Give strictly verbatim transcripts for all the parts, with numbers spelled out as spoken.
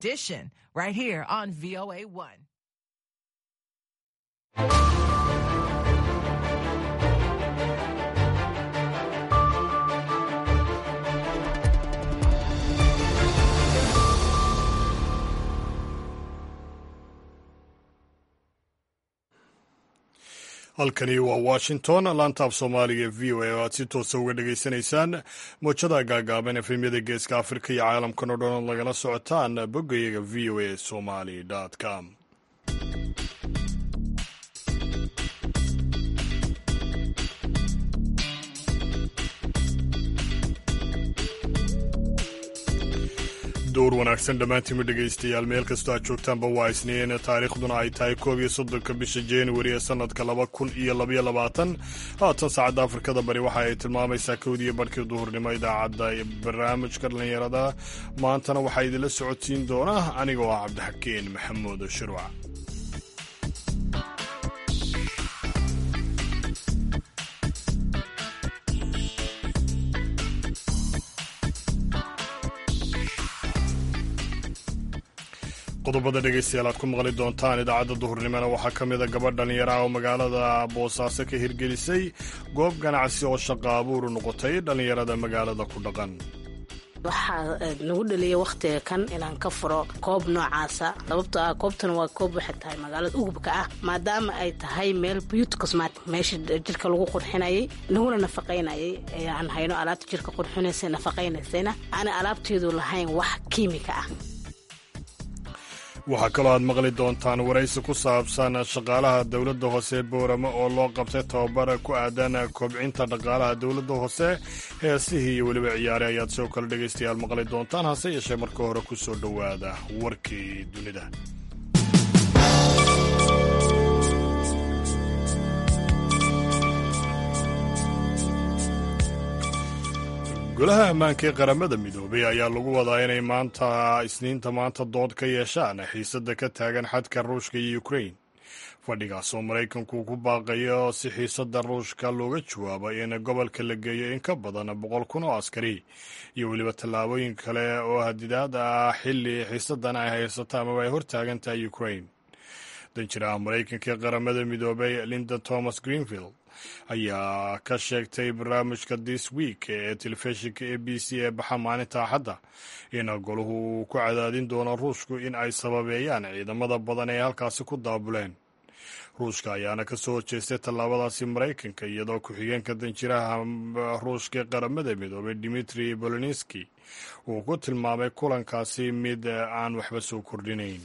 Edition right here on V O A one. halkani waa washington laanta af soomaaliga v o a oo aad si toosa uga dhegaysanaysaan mowjada gaagaaban efemyada geeska afrika iyo caalamkan oo dhan ood lagala socotaan boggayaga v o a somali com dowr wanaagsan dhammaantiinma dhegaystayaal meel kastoo aad joogtaanba waa isniin taariikhduna ay tahay koob iyo soddonka bisha januari ee sannadka laba kun iyo labaiyo labaatan haatan saacadda afrikada bari waxa ay tilmaamaysaa kowdiiyo barhkii duhurnimo idaacadda barnaamijka dhallinyarada maantana waxaa idinla socodsiin doona aniga oo ah cabdixakiin maxamuud shirwac. qodobada dhegaystayaal aad ku maqli doontaan idaacadda duhurnimona waxaa ka mida gabadh dhallinyaro ah oo magaalada boosaaso ka hirgelisay goob ganacsi oo shaqa abuuru noqotay dhallinyarada magaalada ku dhaqan. waxaa nagu dhaliyay wakhtiga kan inaan ka furo koob noocaasa sababtoo ah koobtan waa koob waxay tahay magaalada ugubka ah maadaama ay tahay meel beauty cosmetic meesha jirka lagu qurxinayay laguna nafaqaynayay aan hayno alaabta jirka qurxinaysa nafaqaynaysayna aanay alaabteedu lahayn wax kiimika ah. waxaa kaloo aad maqli doontaan waraysi ku saabsan shaqaalaha dowladda hoose boorama oo loo qabtay tababar ku aadan kobcinta dhaqaalaha dowladda hoose heesihii iyo weliba ciyaare ayaad soo kale dhegaystayaal maqli doontaan hase yeeshee marka hore ku soo dhowaada warkii dunida. golaha ammaanka ee qaramada midoobay ayaa lagu wadaa inay maanta isniinta maanta dood ka yeeshaan xiisadda ka taagan xadka ruushka iyo ukrain fadhigaas oo maraykanku ku baaqayo si xiisadda ruushka looga jawaabo in gobolka la geeyo in ka badan boqol kun oo askari iyo weliba tallaabooyin kale oo hadidaad ah xilli xiisaddan ay haysato amaba ay hortaagan tahay ukrain. danjiraha maraykanka ee qaramada midoobay linda thomas greenfield ayaa ka sheegtay barnaamijka this week ee telefishinka a b c ee baxa maalinta axadda in goluhu uu ku cadaadin doono ruushku in ay sababeeyaan ciidamada badan ee halkaasi ku daabuleen. ruushka ayaana ka soo horjeestay tallaabadaasi maraykanka iyadoo ku-xigeenka danjiraha ruushka ee qaramada midoobay dimitri boloniski uu ku tilmaamay kulankaasi mid aan waxba soo kordhinayn.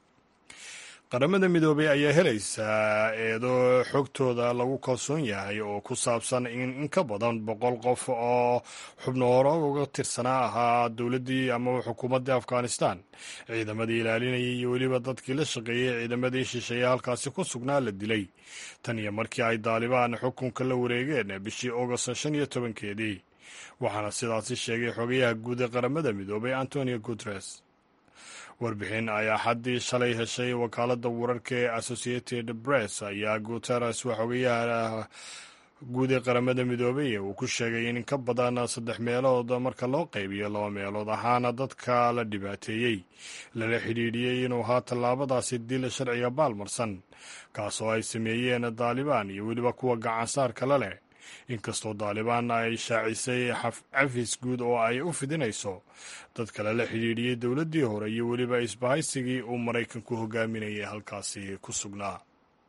qaramada midoobay ayaa helaysaa eedo xogtooda lagu kalsoon yahay oo ku saabsan in in ka badan boqol qof oo xubno hore uga tirsanaa ahaa dowladdii amaba xukuumaddii afghanistan ciidamadii ilaalinayay iyo weliba dadkii la shaqeeyey ciidamadii shisheeye halkaasi ku sugnaa la dilay tan iyo markii ay daalibaan xukunka la wareegeen bishii august shan iyo tobankeedii waxaana sidaasi sheegay xogayaha guud ee qaramada midoobay antonio guteres. warbixin ayaa xaddii shalay heshay wakaaladda wararka ee associated press ayaa guteres waxogayaha guud ee qaramada midoobay uu ku sheegay in ka badan saddex meelood marka loo qaybiyo laba meelood ahaana dadka la dhibaateeyey lala xidhiidhiyey inuu ahaa tallaabadaasi dil sharciga baalmarsan kaasoo ay sameeyeen daalibaan iyo weliba kuwa gacansaarka la leh inkastoo daalibaan ay shaacisay cafis guud oo ay u fidinayso dadka lala xidhiidhiyey dowladdii hore iyo weliba isbahaysigii uu maraykanku hogaaminayay halkaasi ku sugnaa.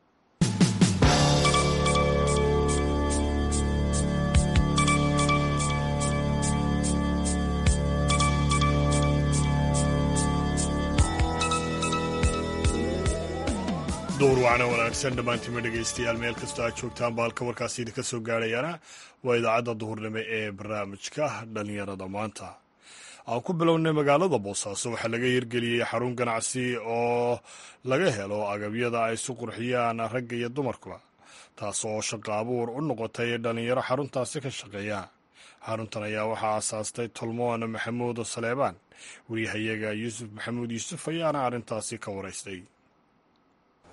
dowr wacna wanaagsan dhammaantiinma dhegaystayaal meel kastoo aad joogtaan baalka warkaasi idinka soo gaadhayaana waa idaacadda duhurnimo ee barnaamijka dhallinyarada maanta. aan ku bilownay magaalada boosaaso waxaa laga hirgeliyey xarun ganacsi oo laga helo agabyada ay isu qurxiyaan ragga iyo dumarkuba taas oo shaqa abuur u noqotay dhallinyaro xaruntaasi ka shaqeeya. xaruntan ayaa waxaa aasaastay tolmoon maxamuud saleebaan wariyahayaga yuusuf maxamuud yuusuf ayaana arrintaasi ka waraystay.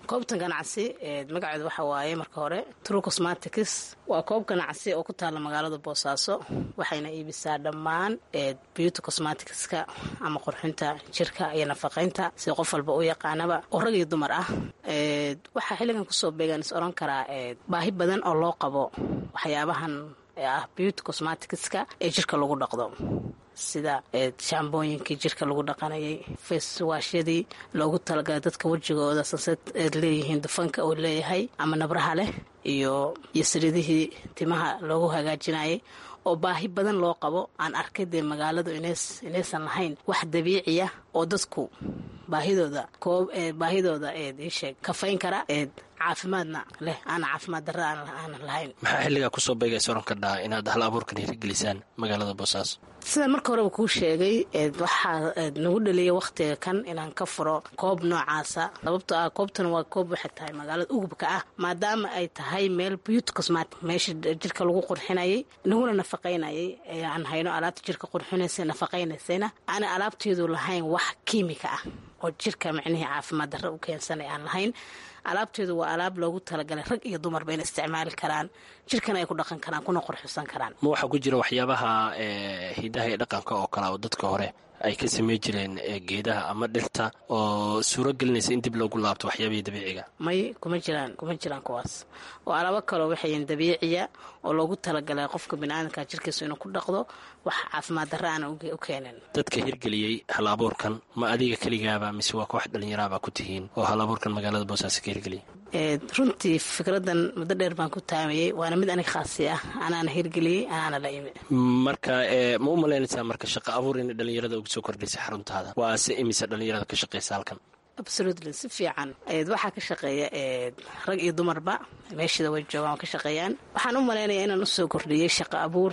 koobtan ganacsi magaceedu waxa waaye marka hore True Cosmetics waa koob ganacsi oo ku taala magaalada Boosaaso waxayna iibisaa dhammaan beauty cosmeticska ama qurxinta jirka iyo nafaqeynta si qof walba u yaqaanaba oo rag iyo dumar ah waxa xilligan ku soo beegan is oran karaa baahi badan oo loo qabo waxyaabahan ah beauty cosmeticska ee jirka lagu dhaqdo sida shaambooyinkii jirka lagu dhaqanayay face washyadii loogu talagalay dadka wajigooda sansad leeyihiin dufanka oo leeyahay ama nabraha leh iyo iyo saliidihii timaha loogu hagaajinayay oo baahi badan loo qabo aan arkay dee magaaladu inays inaysan lahayn wax dabiiciya oo dadku baahidooda koob ee baahidooda ee isheeg kafayn kara ee caafimaadna leh aan caafimaad darro aan lahayn. maxaa xilligaa kusoo beegaysa oran kardhaa inaad hal abuurkan hirgelisaan magaalada Boosaaso? sida marka horeba kuu sheegay waxaa nagu dhaliyay waqtiga kan inaan ka furo koob noocaasa sababtoo ah koobtan waa koob waxay tahay magaalada ugubka ah maadaama ay tahay meel beauty cosmetic meesha jirka lagu qurxinayay naguna nafaqaynayay aan hayno alaabta jirka qurxinaysa nafaqaynaysayna aana alaabteedu lahayn wax kiimika ah oo jirka macnihii caafimaad darro u keensanay aan lahayn. alaabteedu waa alaab loogu talagalay rag iyo dumarba inay isticmaali karaan jirkana ay ku dhaqan karaan kuna qurxusan karaan. ma waxaa ku jira waxyaabaha hidaha ee dhaqanka oo kale oo dadka hore ay ka samey jireen geedaha ama dhirta oo suuro gelinaysa in dib loogu laabto waxyaabihii dabiiciga? may kuma jiraan kuma jiraan kuwaas oo alaabo kaloo waxayn dabiiciya oo loogu talagalay qofka bini'aadamka jirkiisa inuu ku dhaqdo wax caafimaad darro aan u keenin. dadka hirgeliyey hal abuurkan ma adiga keligaaba mise waa koox dhalinyaraaba ku tihiin oo hal abuurkan magaalada Boosaaso ka hirgeliyey? runtii fikradan muddo dheer baan ku taamayey waana mid aniga khaasi ah anaana hirgeliyey anaana la imi. marka ma u malaynaysaa marka shaqo abuur in dhalinyarada ugu soo kordhisay xaruntaada? waa se imise dhalinyarada ka shaqaysa halkan? absolutely si fiican waxaa ka shaqeeya rag iyo dumarba meeshada way joogaan ka shaqeeyaan. waxaan u malaynayaa inaan u soo kordhiyey shaqo abuur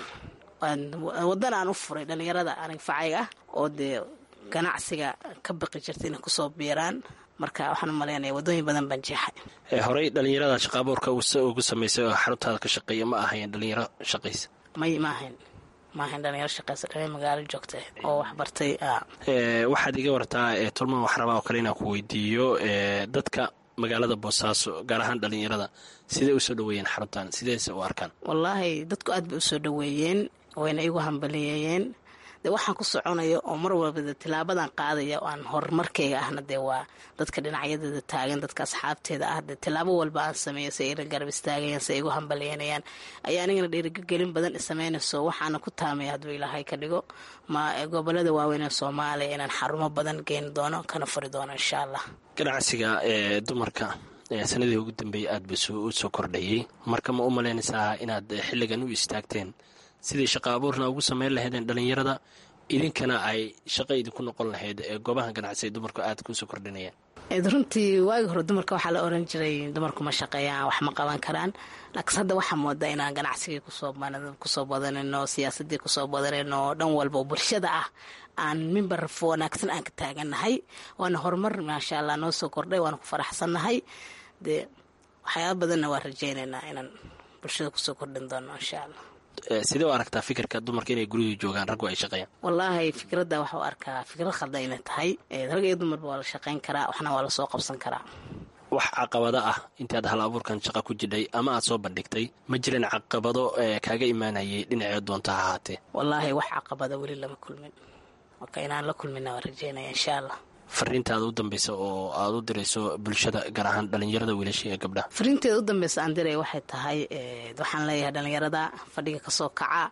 wadan aan u furay dhalinyarada aniga facayga ah oo dee ganacsiga ka baqi jirta inay kusoo biiraan. marka waxaan u malaynaya wadooyin badan baan jeexay. horey dhalinyarada shaqa abuurka ugu samaysay oo xaruntaada ka shaqeeya ma ahayn dhalinyaro shaqaysa? may ma ahayn ma ahayn dhalinyaro shaqaysa dhalin magaalo joogta oo wax bartay. waxaad iga wartaa tolman wax rabaa oo kale inaan ku weydiiyo dadka magaalada Boosaaso gaar ahaan dhalinyarada sidee u soo dhaweeyeen xaruntan sideese u arkaan? wallaahi dadku aad bay u soo dhaweeyeen wayna igu hambaliyeeyeen de waxaan ku soconayo oo mar walba tilaabadan qaadaya oo aan horumarkayga ahna dee waa dadka dhinacyadeeda taagan dadka asxaabteeda ah dee tilaabo walba aan sameeyo si ay garab istaagayaan si ay igu hambalyeynayaan ayaa anigana dhiirigelin badan isameynayso waxaana ku taamaya hadduu ilaahay ka dhigo ma gobolada waaweyn ee Soomaaliya inaan xarumo badan geyn doono kana furi doono insha allah. ganacsiga ee dumarka sanadii ugu dambeeyay aad buu soo kordhayay marka ma u malaynaysaa inaad xilligan u istaagteen sidii shaqo abuurna ugu sameyn lahaydeen dhalinyarada idinkana ay shaqo idinku noqon lahayd ee goobaha ganacsi ee dumarku aad kusoo kordhinayaan? runtii waagi hore dumarka waxaa la oran jiray dumarku ma shaqeeyaan wax ma qaban karaan laakiin hadda waxaa moodaa inaan ganacsigii kusoo badanayno siyaasadii kusoo badanayno dhan walba oo bulshada ah aan mimbar wanaagsan aan ka taagannahay waana horumar maasha allah noo soo kordhay waana ku faraxsannahay dee waxyaaba badanna waa rajaynaynaa inaan bulshada kusoo kordhin doono insha allah. sidee u aragtaa fikirka dumarka inay gurigii joogaan raggu ay shaqeeyaan? wallaahi fikradda waxau arkaa fikrad khaldan inay tahay rag iyo dumarba waa la shaqayn karaa waxna waa la soo qabsan karaa. wax caqabado ah intaad hal abuurkan shaqa ku jidhay ama aad soo bandhigtay ma jireen caqabado kaaga imaanayay dhinacee doonta ha ahaatee? wallaahi wax caqabada weli lama kulmin marka inaan la kulmina waa rajeynaya insha allah. fariintaada u dambaysa oo aad u dirayso bulshada gaar ahaan dhalinyarada wiilasha iyo gabdhaha? fariinteeda u dambaysa aan diray waxay tahay waxaan leeyahay dhalinyarada fadhiga kasoo kaca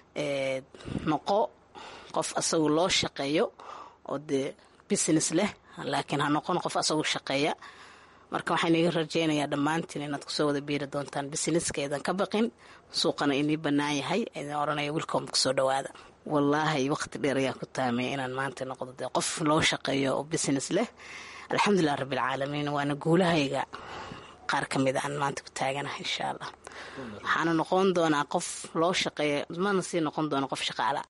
noqo qof asagu loo shaqeeyo oo dee business leh laakiin ha noqon qof asagu shaqeeya. marka waxaan iga rajeynayaa dhammaantiin inaad kusoo wada biiri doontaan businesskeedan ka baqin suuqana inii bannaan yahay idin oranaya welcome kusoo dhawaada. wallaahi waqti dheer ayaa ku taamay inaan maanta noqdo dee qof loo shaqeeyo oo business leh alxamdulilah rabbilcaalamiin waana guulahayga qaar ka mid aan maanta ku taaganahay insha allah. waxaana noqon doonaa qof loo shaqeeyo mana sii noqon doona qof shaqaala.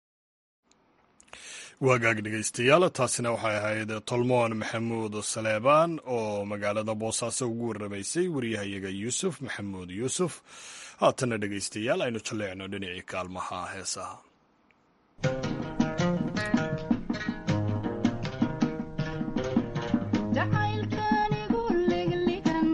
waagaag dhegaystayaal taasina waxay ahayd tolmoon maxamuud saleebaan oo magaalada Boosaaso ugu warramaysay wariyahayaga yuusuf maxamuud yuusuf. haatana dhegaystayaal aynu jaleecno dhinacii kaalmaha heesaha. jacaylkanigu liglign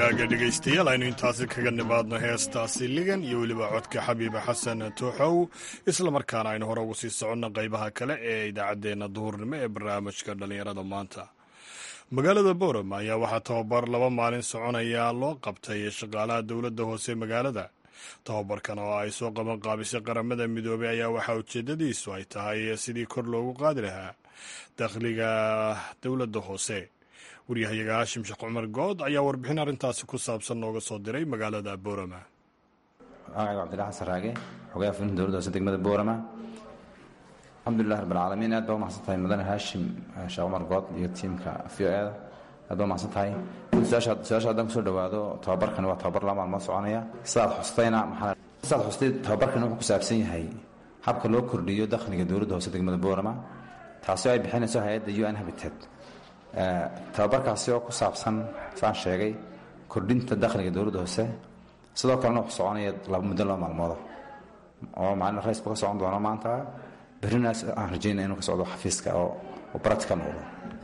hagaaga dhegaystayaal aynu intaasi kaga nimaadno heestaasi ligan iyo weliba codka xabiiba xasan tooxow islamarkaana aynu hore ugu sii soconno qaybaha kale ee idaacaddeenna duhurnimo ee barnaamijka dhallinyarada maanta. magaalada boorama ayaa waxaa tababar laba maalin soconaya loo qabtay shaqaalaha dowladda hoose magaalada. tababarkan oo ay soo qaban qaabisay qaramada midoobey ayaa waxaa ujeedadiisu ay tahay sidii kor loogu qaadi lahaa dakhliga dowladda hoose. waryahayaga haashim sheekh cumar good ayaa warbixin arrintaasi ku saabsan nooga soo diray magaalada boorama. magacayga cabdillahi xasan raage xogaha fulinta dowladda hoose degmada boorama. alxamdulilah rabbilcaalamiin aad baa u mahadsan tahay mudane haashim sheekh cumar good iyo tiimka v o eda aad baa u mahadsan tahay. su-aasha haddaan kusoo dhawaado tababarkani waa tababar laba maalmood soconaya. sidaad xustayna maxaa sidaad xustay tababarkani wuxuu ku saabsan yahay habka loo kordhiyo dakhliga dowladda hoose degmada boorama taasoo ay bixinayso hay-adda u n habitat. tababarkaasi oo ku saabsan saan sheegay kordhinta dakhliga dowladda hoose sidoo kalena wuxuu soconaya muddo laba maalmooda oo maalin rays buu ka socon doono maanta berrinaas aan rajaynaya inuu ka socdo xafiiska oo baratical noqdo.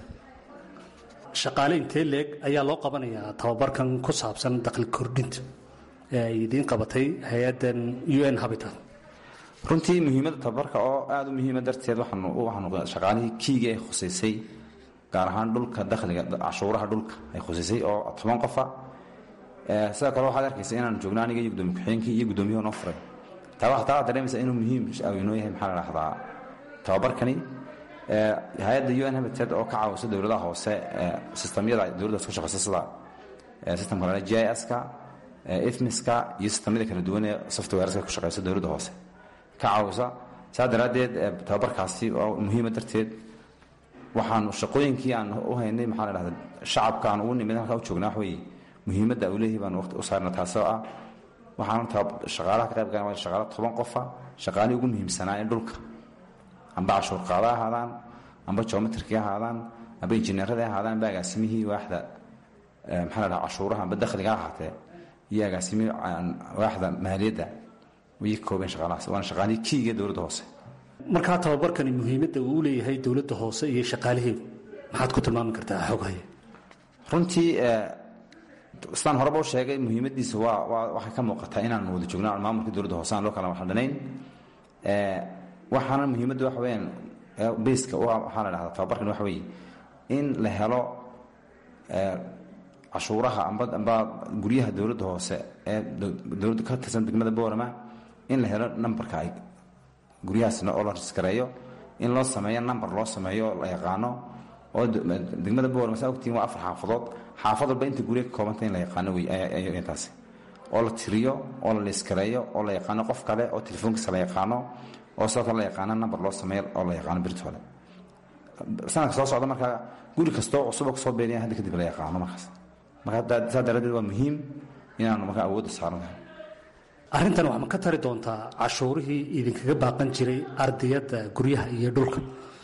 shaqaale intee leeg ayaa loo qabanayaa tababarkan ku saabsan dakhli kordhinta ee ay idiin qabatay hay-addan u n habitat? runtii muhiimadda tababarka oo aada u muhiima darteed waxaanu shaqaalihii kiiga ay khusaysay gaar ahaan dhulka dakhliga cashuuraha dhulka ay khusaysay oo toban qofa. sidoo kale waxaad arkaysa inaan joogno aniga iyo gudoomiye ku-xigeenkii iyo guddoomiyaha noo furay. taa waxaa dareemaysa inuu muhiim inoo yahay maxaa la dhahdaa tababarkani. hay-adda u n habitat oo ka caawisa dowladaha hoose sistamyada dowladda hoose ku shaqeysa sida sistamka l g i s-ka ifmiska iyo sistamyada kala duwan ee softwareska ku shaqeysa dowladda hoose ka caawisa. saa daraaddeed tababarkaasi oo muhiima darteed waxaanu shaqooyinkii aan u haynay maxaa la dhahdaa shacabka aan ugu nimid halkaa u joognaa wax weeye muhiimadda uu leeyahay baanu waqti u saarna taasoo ah waxaanu shaqaalaha ka qayb galan waa shaqaalo toban qofa shaqaalihii ugu muhiimsanaa in dhulka amba cashuur qaada ahaadaan amba geometrikii ahaadaan amba injineeradii ahaadaan amba agaasimihii waaxda maxaa la dhahaa cashuuraha amba dakhliga ahaatee iyo agaasimihii waaxda maaliyadda way ka koobeen shaqaalahaas waana shaqaalihii kiiga dowladda hoose. markaa tababarkani muhiimadda uu leeyahay dowladda hoose iyo shaqaalaheedu maxaad ku tilmaami kartaa xoghaye? runtii sidaan horeba u sheegay muhiimaddiisa waa waxay ka muuqataa inaan wada joogno maamulka dowladda hoose aan loo kala waxdhanayn. waxaana muhiimadda waxa weyaan bayska waxaa la dhahdaa tababarkan waxa weeye in la helo cashuuraha amba amba guryaha dowladda hoose ee dowladda ka tirsan degmada boorama in la helo nambarka ay guryahaasna oo la riskareeyo in loo sameeyo number loo sameeyo la yaqaano oo degmada boorama saa ogtiin waa afar xaafadood xaafad walba inta gurya ka koobanta in la yaqaano wey intaasi oo la tiriyo oo la liskareeyo oo la yaqaano qof kale oo telefoonkiisa la yaqaano oo sidoo kale la yaqaano number loo sameeyo oo la yaqaano birtole sanadka soo socda markaa guri kastoo cusuba kusoo beeniya hadda kadib la yaqaano markaas marka saa daraaddeed waa muhiim inaanu markaa awoodda saarnahay. arrintan wax ma ka tari doontaa cashuurihii idinkaga baaqan jiray ardiyadda guryaha iyo dhulka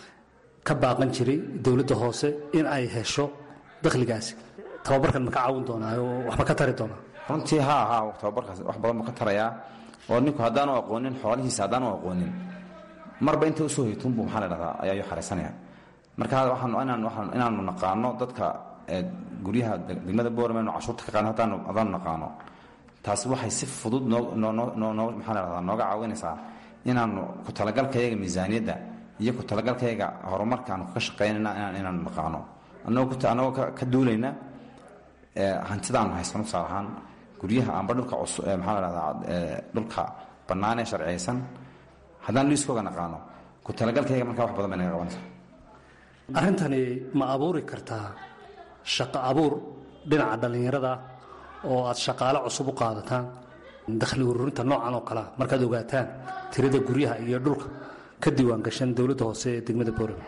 ka baaqan jiray dowladda hoose in ay hesho dakhligaasi? tababarkan ma ka caawin doonaa oo wax ma ka tari doonaa? runtii haa haa tababarkaas wax badan buu ka tarayaa oo ninku haddaanu aqoonin xoolihiisa haddaanu aqoonin marba inta usoo haytuunbuu maxaa la dhahdaa ayaayu xaraysanaya. marka waxaanu inaan waxaan inaanu naqaano dadka guryaha degmada boorama inu cashuurta ka qaadno haddaanu haddaanu naqaano taasi waxay si fudud noo maxaa la dhahdaa nooga caawinaysaa inaanu ku talagalkayaga miisaaniyadda iyo ku talagalkayaga horumarka aanu ka shaqaynayna inaanu naqaano annagoo ka duulayna hantidaanu haysano tusaale ahaan guryaha amba dhulka maxaa la dhahdaa dhulka bannaan ee sharciyaysan haddaan liiskooga naqaano ku talagalkayaga markaa wax badan bay naga qabanaysaa. arrintani ma abuuri kartaa shaqo abuur dhinaca dhallinyarada oo aad shaqaale cusub u qaadataan dakhli ururinta noocan oo kalea markaad ogaataan tirada guryaha iyo dhulka ka diiwaan gashan dowladda hoose ee degmada boorama?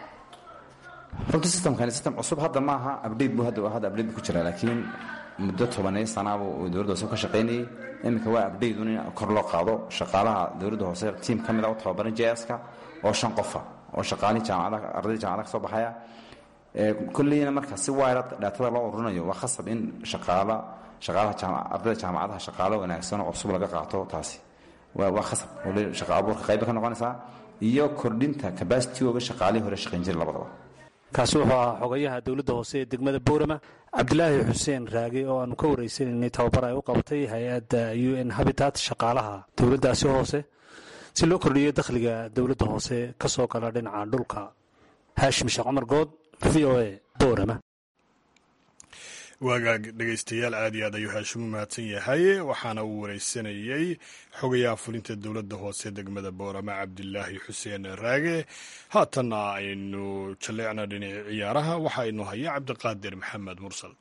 runtii sistamkani sistam cusub hadda maaha abdate buu hadda hadda abdate buu ku jiraa laakiin muddo tobaneeyo sanaa buu dowladda hoose ka shaqaynayay. iminka waa abdate un in kor loo qaado shaqaalaha dowladda hoose tiim ka mid a u tababaran j s-ka oo shan qofa oo shaqaalihii jaamacadaha ardayda jaamacadaha ka soo baxaya. kolleyna markaa si wayra dhaatada loo ururinayo waa khasab in shaqaala shaqaalaha ardayda jaamacadaha shaqaalo wanaagsan oo cusub laga qaato. taasi waa khasab shaqa abuurka qayba ka noqonaysaa iyo kordhinta capacity-ooga shaqaalihii hore shaqayn jiray labadaba. kaasi wuxuu ahaa xogayaha dowladda hoose ee degmada boorama cabdilaahi xuseen raage oo aanu ka waraysanaynay tababar ay u qabatay hay-adda u n habitat shaqaalaha dowladdaasi hoose si loo kordhiyo dakhliga dowladda hoose ka soo gala dhinaca dhulka. haashim sheekh cumar good, v o a, boorama. waagaag dhegaystayaal aad iyo aad ayuu haashim u mahadsan yahay. waxaana uu waraysanayey xogayaha fulinta dowladda hoose degmada boorama cabdilaahi xuseen raage. haatanna aynu jalleecna dhinaci ciyaaraha waxa aynu haya cabdiqaadir maxamed mursal.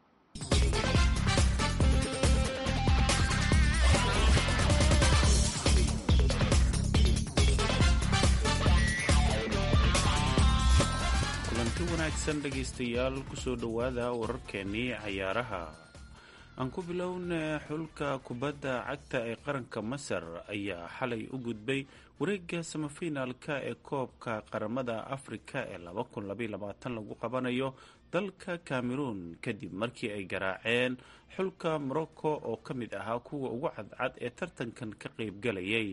wanaagsan dhegaystayaal, kusoo dhowaada wararkeenii cayaaraha. aan ku bilowna xulka kubadda cagta ee qaranka masar ayaa xalay u gudbay wareegga samafinaalka ee koobka qaramada afrika ee laba kun labaiyo labaatan lagu qabanayo dalka cameroon kadib markii ay garaaceen xulka morocco oo ka mid ahaa kuwa ugu cadcad ee tartankan ka qaybgalayay.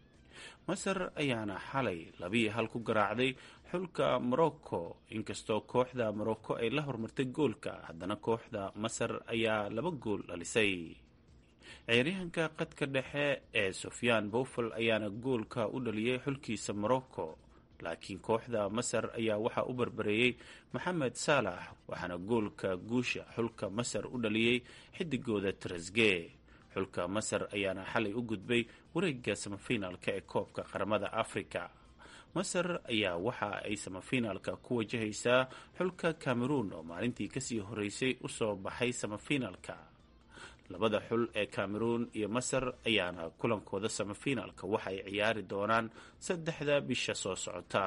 masar ayaana xalay labiyo hal ku garaacday xulka morocco. inkastoo kooxda morocco ay la hormartay goolka, haddana kooxda masar ayaa laba gool dhalisay. ciyaaryahanka qadka dhexe ee sufyaan bowfal ayaana goolka u dhaliyay xulkiisa morocco, laakiin kooxda masar ayaa waxaa u barbareeyey maxamed saalax, waxaana goolka guusha xulka masar u dhaliyey xidigooda tresge. xulka masar ayaana xalay u gudbay wareegga samafinaalka ee koobka qaramada afrika. masar ayaa waxa ay samafinaalka ku wajahaysaa xulka cameroon oo maalintii kasii horeysay usoo baxay samafinaalka. labada xul ee cameroon iyo masar ayaana kulankooda samafinaalka waxa ay ciyaari doonaan saddexda bisha soo socota.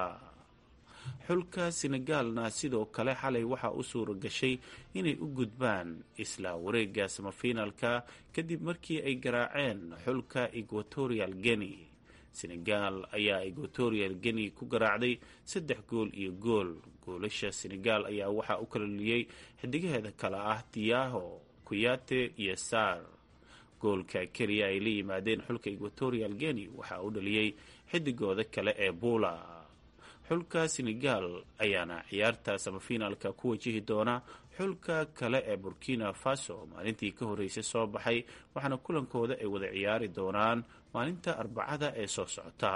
xulka senegaalna sidoo kale xalay waxaa u suura gashay inay u gudbaan isla wareegga samafinaalka kadib markii ay garaaceen xulka equatorial guinea. senegaal ayaa equatorial guinea ku garaacday saddex gool iyo gool. goolasha senegaal ayaa waxaa u kala liyey xidigaheeda kale ah diyaho, kuyate iyo saar. goolka keliya ay la yimaadeen xulka equatorial guinea waxaa u dhaliyey xidigooda kale ee buula. xulka senegaal ayaana ciyaarta samafinaalka ku wajihi doona xulka kale ee burkina faso maalintii ka horeysay soo baxay, waxaana kulankooda ay wada ciyaari doonaan maalinta arbacada ee soo socota.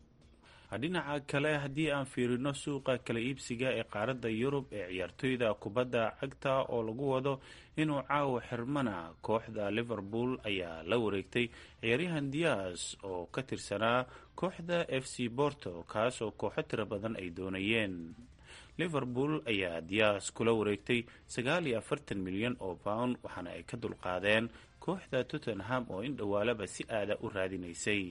dhinaca kale, haddii aan fiirino suuqa kala iibsiga ee qaaradda yurub ee ciyaartoyda kubadda cagta oo lagu wado inuu caawa xirmana, kooxda liverpool ayaa la wareegtay ciyaaryahan dias oo ka tirsanaa kooxda f c borto, kaasoo kooxo tiro badan ay doonayeen. liverpool ayaa dias kula wareegtay sagaal iyo afartan milyan oo pound, waxaana ay ka dulqaadeen kooxda tottenham oo in dhowaalaba si aada u raadinaysay.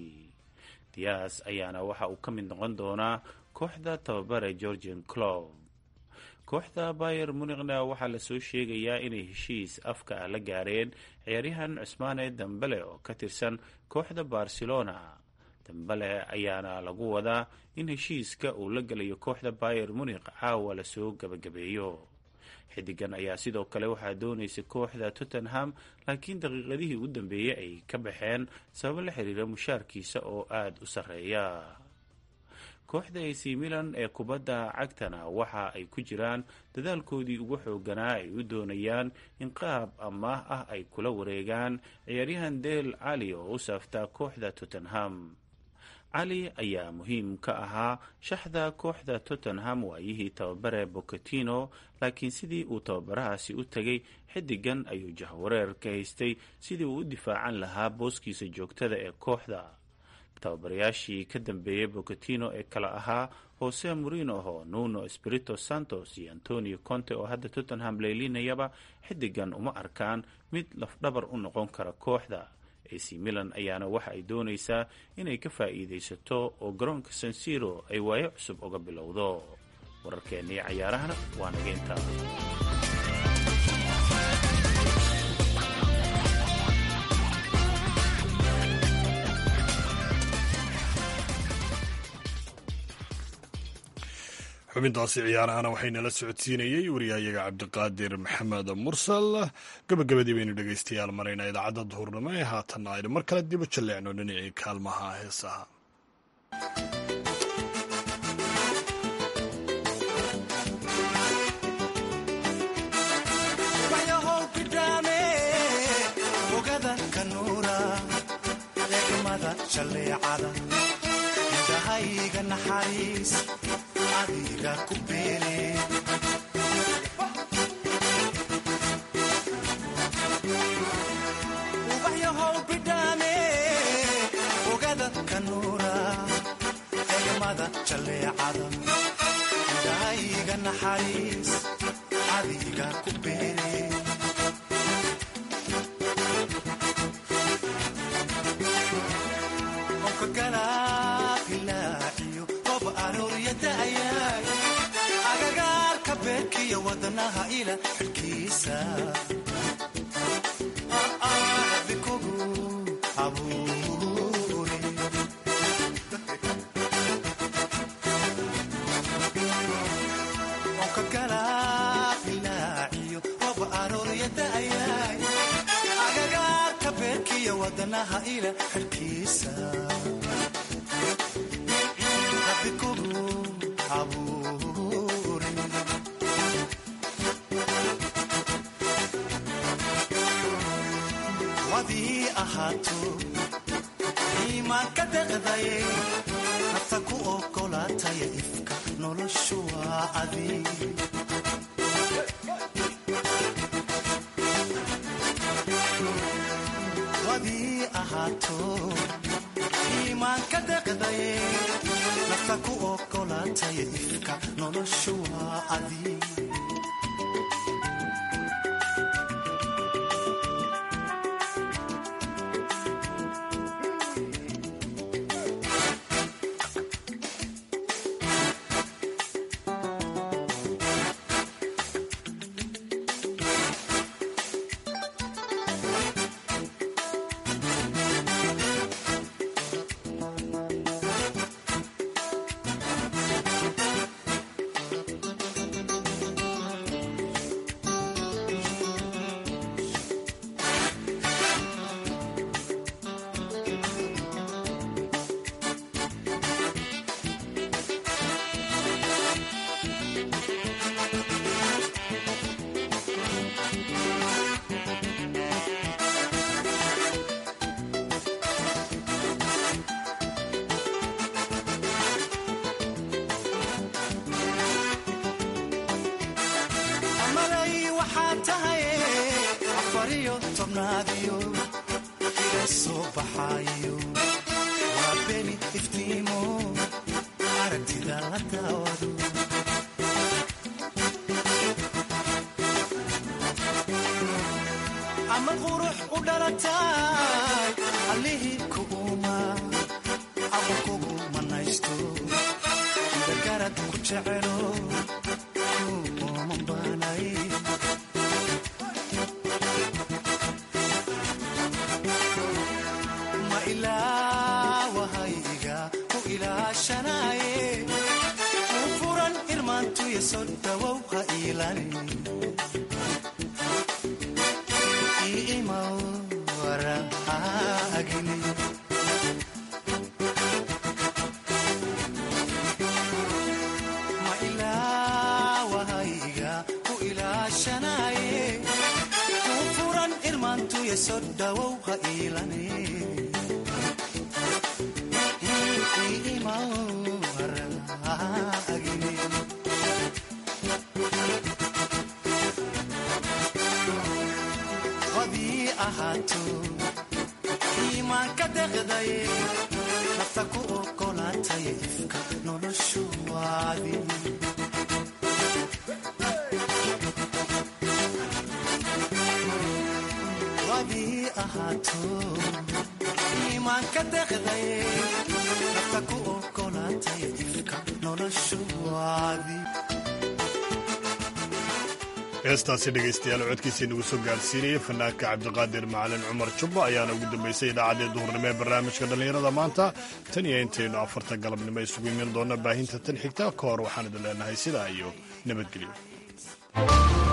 dias ayaana waxa uu ka mid noqon doonaa kooxda tababare georgian clow. kooxda bayer muniqna waxaa lasoo sheegayaa inay heshiis afka ah la gaareen ciyaaryahan cusmaane dambele oo ka tirsan kooxda barcelona. dambele ayaana lagu wadaa in heshiiska uu la gelayo kooxda bayer muniq caawa lasoo gabagabeeyo. xidigan ayaa sidoo kale waxaa doonaysa kooxda tottenham, laakiin daqiiqadihii u dambeeyey ay ka baxeen sababo la xiriira mushaarkiisa oo aada u sarreeya. kooxda ac milan ee kubadda cagtana waxa ay ku jiraan dadaalkoodii ugu xooganaa ay u doonayaan in qaab amaah ah ay kula wareegaan ciyaaryahan del cali oo u saaftaa kooxda tottenham. cali ayaa muhiim ka ahaa shaxda kooxda tottenham waayihii tababare Pochettino, laakiin sidii uu tababarahaasi u tegay xidigan ayuu jahwareer ka haystay sidii uu u difaacan lahaa booskiisa joogtada ee kooxda. tababarayaashii ka dambeeyey Pochettino ee kala ahaa Jose Mourinho, Nuno Espirito Santos iyo Antonio Conte oo hadda Tottenham leelinayaba xidigan uma arkaan mid lafdhabar u noqon kara kooxda. ac milan ayaana waxa ay doonaysaa inay ka faa'iidaysato oo garoonka San Siro ay waayo cusub uga bilowdo. wararkeennii cayaarahana waa naga intaa. xubintaasi ciyaarahana waxaynala socodsiinayey wariyahayaga cabdiqaadir maxamed mursal. gabagabadii baynu dhegaystayaal maraynaa idaacadda duhurnimo ee haatanna aynu mar kale dib u jalleecno dhinacii kaalmaha heesaha. eegmada jalleecada indhahayga naxariis adiga ku beele ubaxyahow bidhaame ogada kanuura eegmada jalleecada indhahayga naxariis adiga ku beele agagaarka beerkiya wadnaha ila xilkiisa rabbi kugu abuure onka galaabilaaciyo rob arooryadaayay agagaarka beerkiya wadnaha ila xilkiisa rabbi kugu abuure wadii ahaato iimaanka deqdaye nafta ku ogolaataya ifka noloshu waa adi wadii ahaato iimaanka deqdaye nafta ku ogolaataya ifka noloshu waa adi heestaasi dhegaystayaal codkiisa inagu soo gaadhsiinayay fanaanka cabdiqaadir macalin cumar jubba ayaana ugu dambaysay idaacaddii duhurnimo ee barnaamijka dhallinyarada maanta tan iyo intaynu afarta galabnimo isugu imin doona baahinta tan xigta ka hor waxaan idin leenahay sidaa iyo nabadgelyo.